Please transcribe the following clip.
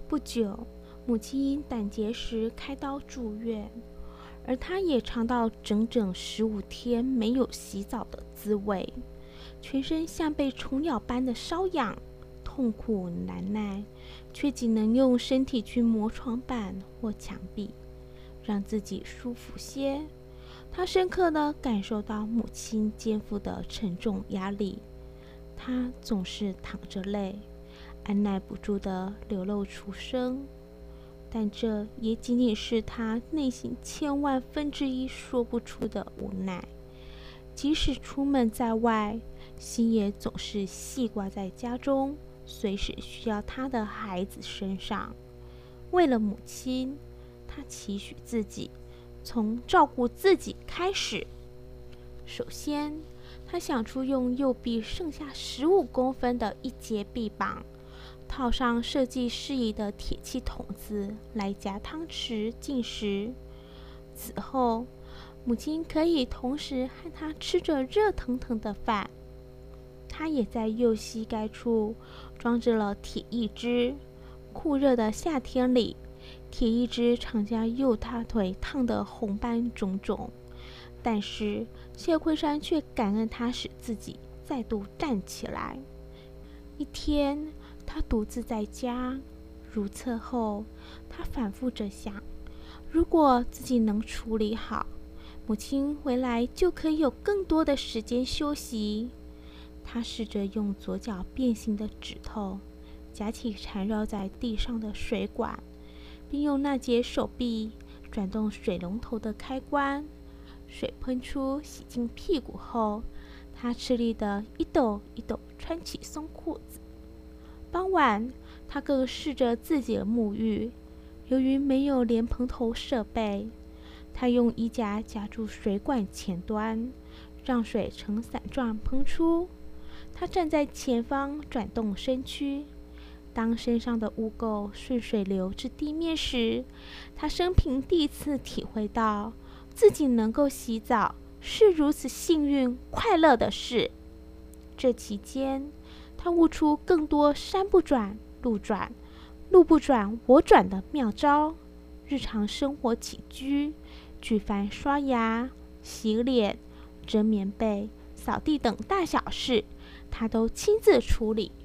不久，母亲因胆结石开刀住院，而他也尝到整整15天没有洗澡的滋味，全身像被虫咬般的瘙痒，痛苦难耐，却仅能用身体去磨床板或墙壁，让自己舒服些。他深刻地感受到母亲肩负的沉重压力，他总是淌着泪，按耐不住地流露出声，但这也仅仅是他内心千万分之一说不出的无奈。即使出门在外，心也总是系挂在家中随时需要他的孩子身上。为了母亲，他期许自己从照顾自己开始。首先，他想出用右臂剩下15公分的一节臂膀，套上设计适宜的铁器筒子来夹汤匙进食。此后，母亲可以同时和他吃着热腾腾的饭。他也在右膝盖处装置了铁义肢。酷热的夏天里，铁义肢常将右大腿烫得红斑肿肿，但是谢奎山却感恩他使自己再度站起来。一天，他独自在家如厕后，他反复着想，如果自己能处理好，母亲回来就可以有更多的时间休息。他试着用左脚变形的指头夹起缠绕在地上的水管，并用那节手臂转动水龙头的开关。水喷出洗净屁股后，他吃力地一抖一抖穿起松裤子。傍晚，他更试着自己的沐浴。由于没有莲蓬头设备，他用衣夹夹住水管前端，让水呈伞状喷出。他站在前方转动身躯，当身上的污垢顺水流至地面时，他生平第一次体会到自己能够洗澡是如此幸运快乐的事。这期间，他悟出更多山不转路转，路不转我转的妙招。日常生活起居，举凡刷牙、洗脸、折棉被、扫地等大小事，他都亲自处理。